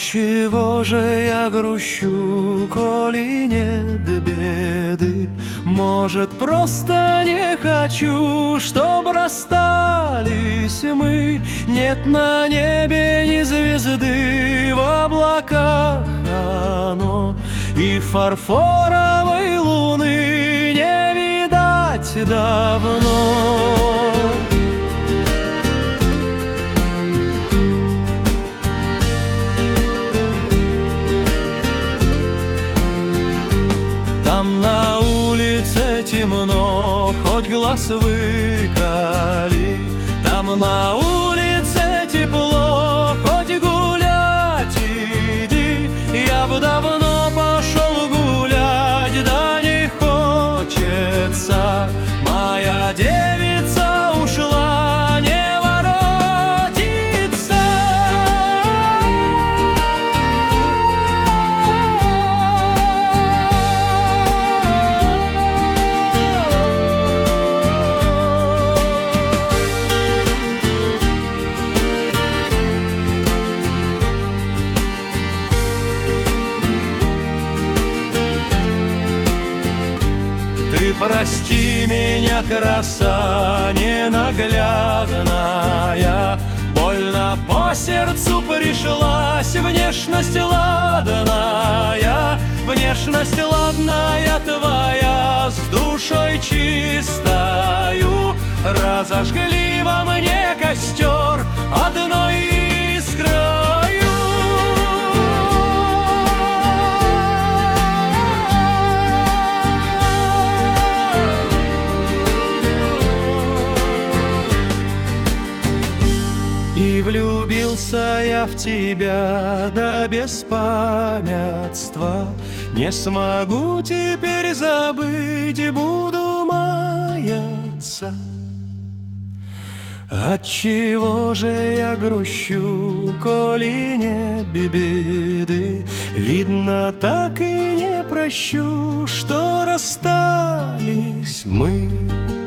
Отчего же я грущу, коли нет беды? Может, просто не хочу, чтоб расстались мы. Нет на небе ни звезды, в облаках оно, и фарфоровой луны не видать давно. Там на улице темно, хоть глаз выколи. Там на улице тепло, хоть гулять иди. Я бы давно пошел гулять, да не хочется. Моя девица ушла, не воротится. Ты прости меня, краса ненаглядная, больно по сердцу пришлась внешность ладная. Внешность ладная твоя с душой чистою разожгли во мне костер одной искрою. И влюбился я в тебя до беспамятства. Не смогу теперь забыть, буду маяться. Отчего же я грущу, коли нет беды? Видно, так и не прощу, что расстались мы.